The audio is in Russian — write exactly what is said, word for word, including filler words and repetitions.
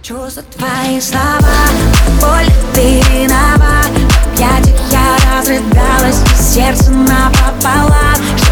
Чувства твои слова, боль ты виноват. В объятиях я разрыдалась, и сердце напополам.